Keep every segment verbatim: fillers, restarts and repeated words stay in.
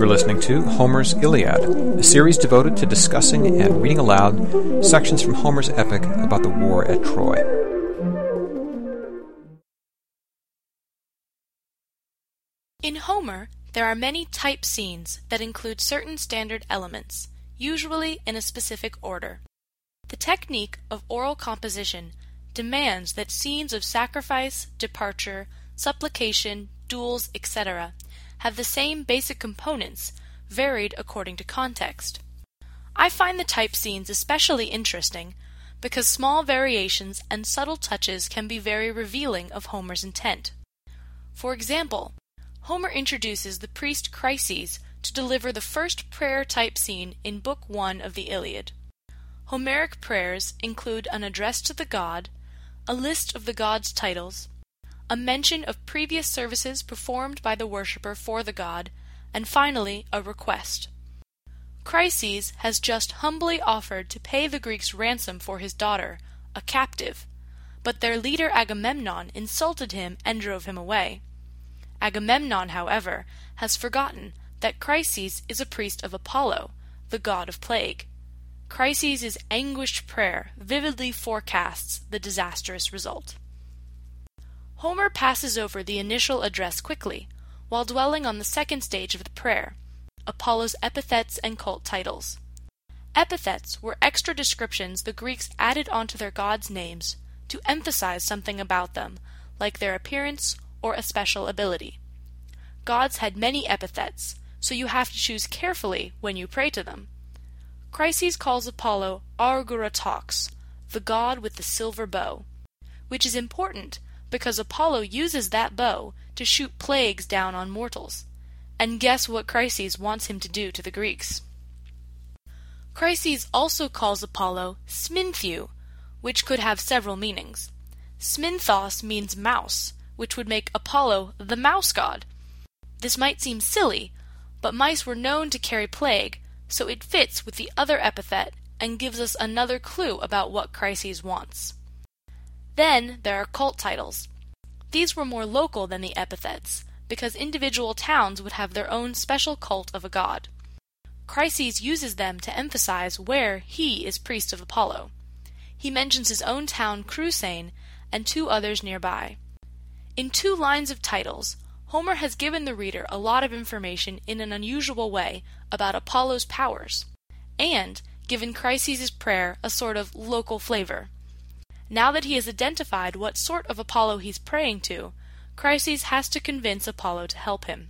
You're listening to Homer's Iliad, a series devoted to discussing and reading aloud sections from Homer's epic about the war at Troy. In Homer, there are many type scenes that include certain standard elements, usually in a specific order. The technique of oral composition demands that scenes of sacrifice, departure, supplication, duels, et cetera have the same basic components, varied according to context. I find the type scenes especially interesting because small variations and subtle touches can be very revealing of Homer's intent. For example, Homer introduces the priest Chryses to deliver the first prayer type scene in Book One of the Iliad. Homeric prayers include an address to the god, a list of the god's titles, a mention of previous services performed by the worshipper for the god, and finally a request. Chryses has just humbly offered to pay the Greeks ransom for his daughter, a captive, but their leader Agamemnon insulted him and drove him away. Agamemnon, however, has forgotten that Chryses is a priest of Apollo, the god of plague. Chryses' anguished prayer vividly forecasts the disastrous result. Homer passes over the initial address quickly, while dwelling on the second stage of the prayer, Apollo's epithets and cult titles. Epithets were extra descriptions the Greeks added onto their gods' names to emphasize something about them, like their appearance or a special ability. Gods had many epithets, so you have to choose carefully when you pray to them. Chryses calls Apollo Arguratox, the god with the silver bow, which is important because Apollo uses that bow to shoot plagues down on mortals. And guess what Chryses wants him to do to the Greeks? Chryses also calls Apollo Sminthew, which could have several meanings. Sminthos means mouse, which would make Apollo the mouse god. This might seem silly, but mice were known to carry plague, so it fits with the other epithet and gives us another clue about what Chryses wants. Then there are cult titles. These were more local than the epithets, because individual towns would have their own special cult of a god. Chryses uses them to emphasize where he is priest of Apollo. He mentions his own town Crusane and two others nearby. In two lines of titles, Homer has given the reader a lot of information in an unusual way about Apollo's powers, and given Chryses' prayer a sort of local flavor. Now that he has identified what sort of Apollo he's praying to, Chryses has to convince Apollo to help him.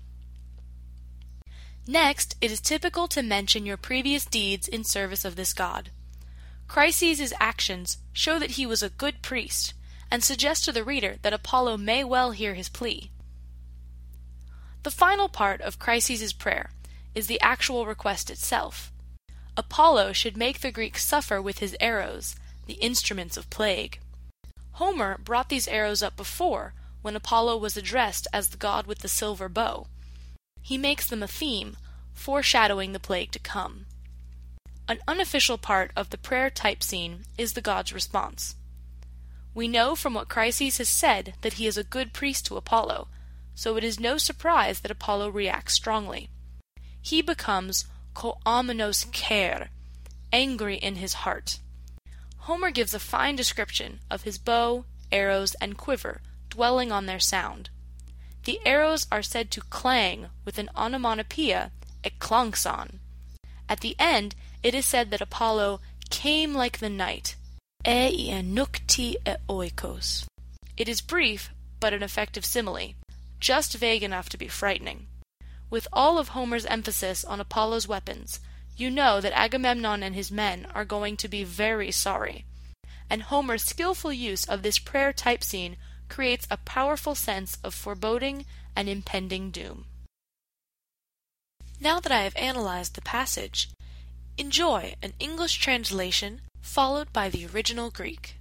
Next, it is typical to mention your previous deeds in service of this god. Chryses' actions show that he was a good priest, and suggest to the reader that Apollo may well hear his plea. The final part of Chryses' prayer is the actual request itself. Apollo should make the Greeks suffer with his arrows, the instruments of plague. Homer brought these arrows up before, when Apollo was addressed as the god with the silver bow. He makes them a theme, foreshadowing the plague to come. An unofficial part of the prayer type scene is the god's response. We know from what Chryses has said that he is a good priest to Apollo, so it is no surprise that Apollo reacts strongly. He becomes koamenos ker, angry in his heart. Homer gives a fine description of his bow, arrows, and quiver, dwelling on their sound. The arrows are said to clang with an onomatopoeia, ekklankson. At the end, it is said that Apollo came like the night, e nukti e oikos. It is brief, but an effective simile, just vague enough to be frightening. With all of Homer's emphasis on Apollo's weapons, you know that Agamemnon and his men are going to be very sorry, and Homer's skillful use of this prayer type scene creates a powerful sense of foreboding and impending doom. Now that I have analyzed the passage, enjoy an English translation followed by the original Greek.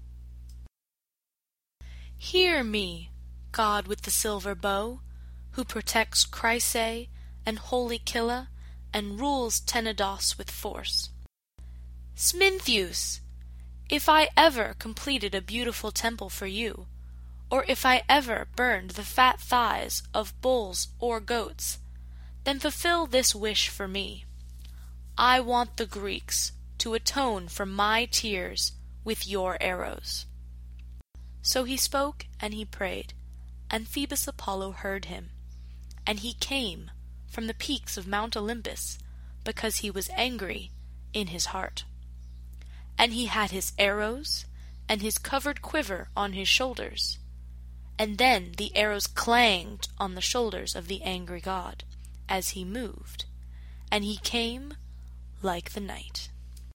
Hear me, God with the silver bow, who protects Chrysae and holy Killa, and rules Tenedos with force. Smintheus, if I ever completed a beautiful temple for you, or if I ever burned the fat thighs of bulls or goats, Then fulfill this wish for me. I want the Greeks to atone for my tears with your arrows." So he spoke and he prayed, and Phoebus Apollo heard him. And he came from the peaks of Mount Olympus, because he was angry in his heart. And he had his arrows and his covered quiver on his shoulders. And then the arrows clanged on the shoulders of the angry god as he moved, and he came like the night.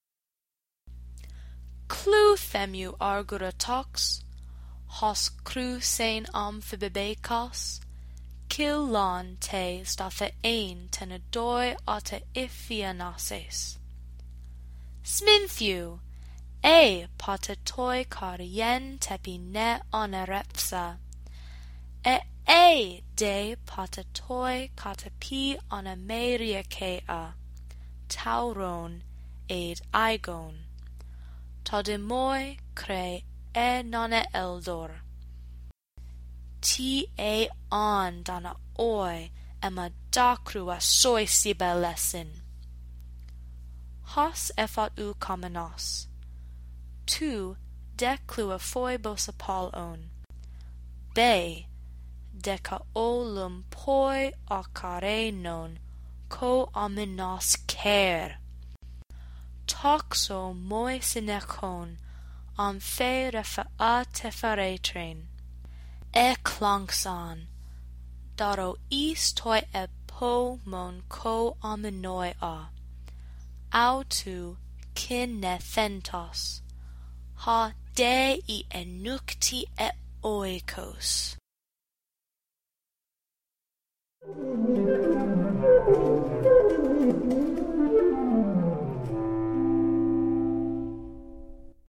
Clou themu arguratox, hos cru sein amphibibekos, kilon te stathe ein tenedoi ate iphianases. Sminthiu, e patetoi karien tepi ne onerepsa, e e de patetoi katapi onemeriakea, tauron aid igon, todemoi cre e none eldor. Ti e on dana oi emma dacrua soi sibelesin. Hos ephot u kamenos. Tu declua phoibos apollon. Be deca olum poi ocarenon co ominos care. Toxo moi sinecon on fe refa tefaretren. E clangsan, daro is toi epo mon co ominoi a. Autu kin nethentos, ha de I enukti e oikos.